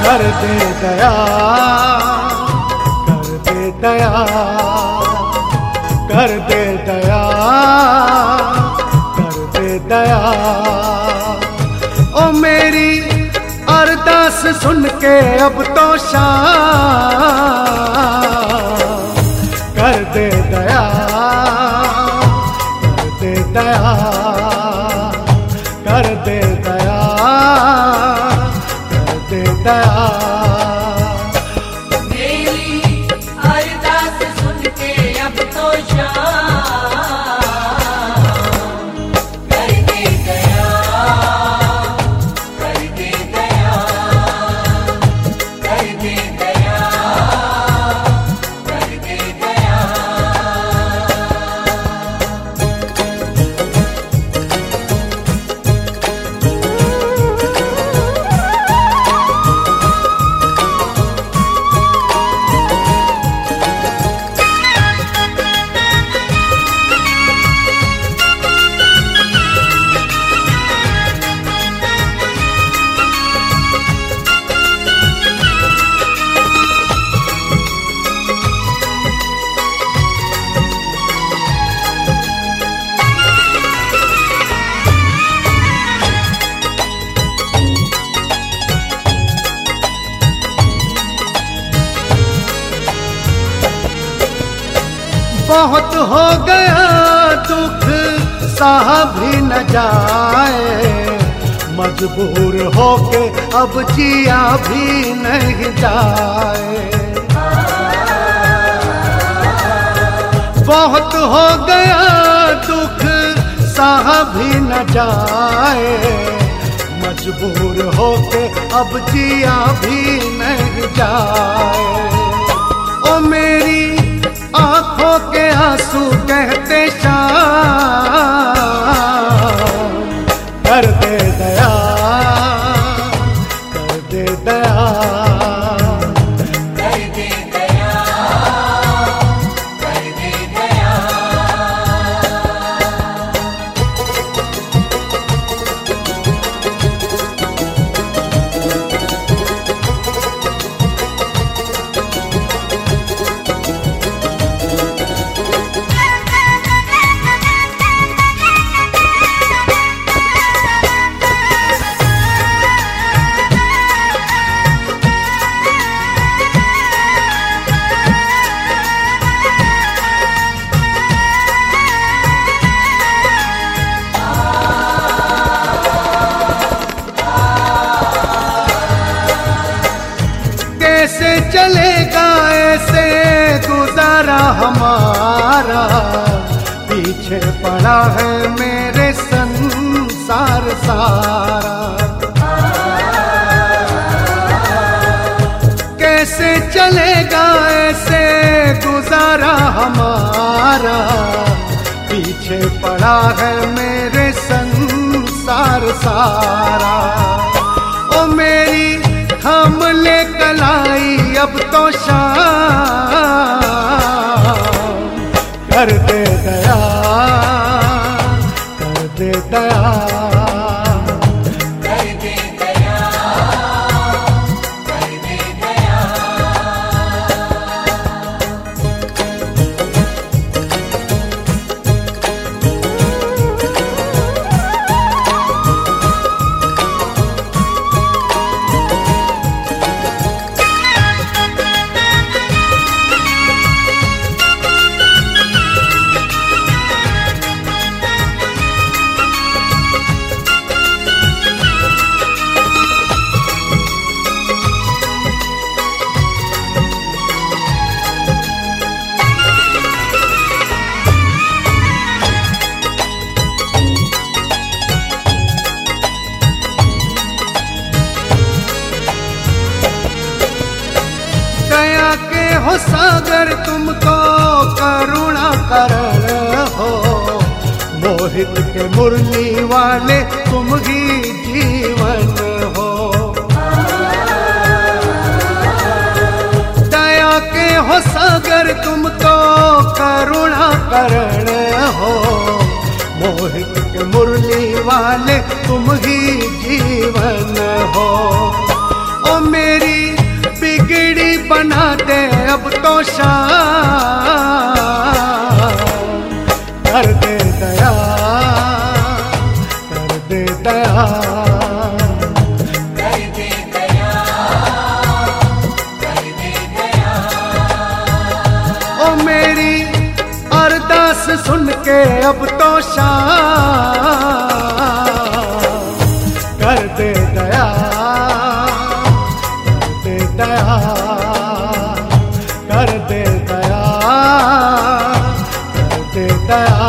कर दे दया, कर दे दया, कर दे दया, कर दे दया। ओ मेरी अरदास सुन के अब तो शाम कर दे दया, कर दे दया, कर दे दया, कर दे दया। मेरी अरदास सुन के अब तो शाम कर दे दया, कर दे दया, कर दे दया, कर दे दया। बहुत हो गया दुख सहा भी न जाए, मजबूर होके अब जिया भी नहीं जाए। बहुत हो गया दुख सहा भी न जाए, मजबूर होके अब जिया भी नहीं जाए। ओ मेरी आंखों के आंसू कहते शाम कर दे दया, कर दे दया, कर दे दया, कर दे दया। कैसे चलेगा ऐसे गुजारा हमारा, पीछे पड़ा है मेरे संसार सारा। कैसे चलेगा ऐसे गुजारा हमारा, पीछे पड़ा है मेरे संसार सारा। ओ मेरी हम ले कलाई अब तो शाम कर दे दया, कर दे दया, कर दे दया, कर दे दया। हो सागर तुमको करुणा करण हो, मोहित के मुरली वाले तुम ही जीवन हो। दया के हो सागर तुमको करुणा करण हो, मोहित के मुरली वाले तुम ही जीवन हो। ओ मेरी बना दे अब तो शाम, कर दे दया, कर दे दया, कर दे दया, कर दे दया। ओ मेरी अरदास सुन के अब तो शाम, कर दे दया, कर दे दया, कर दे दया, कर दे दया।